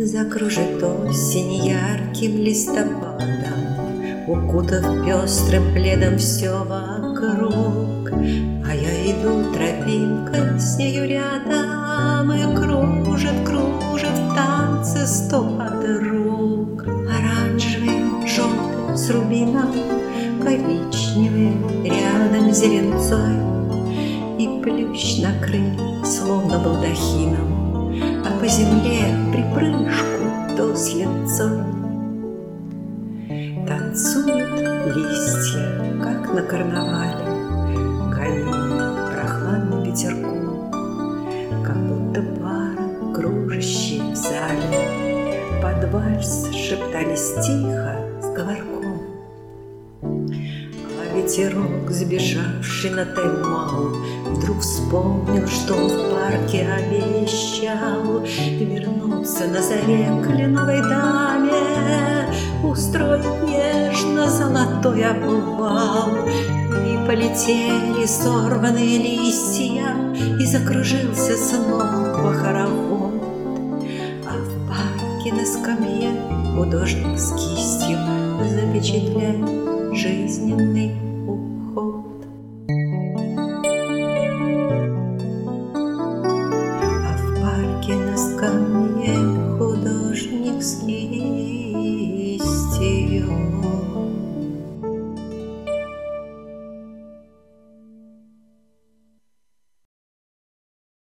Закружит осень ярким листопадом, укутав пестрым пледом все вокруг. А я иду тропинкой с нею рядом, и кружит, кружит в танце 100 подруг. Оранжевый, желтый с рубином, коричневый рядом с зеленцой, и плющ накрыт, словно балдахином, а по земле припрыжку то с линцой. Танцуют листья, как на карнавале, гонимые прохладным ветерком, как будто пара, кружащие в зале, под вальс шептались тихо с говорком. А ветерок, сбежавший на Таймау, вдруг вспомнил, что он в парке обещал вернуться на заре к кленовой даме, устроить нежно золотой обвал. И полетели сорванные листья, и закружился снова хоровод. А в парке на скамье художник с кистью запечатляет жизненный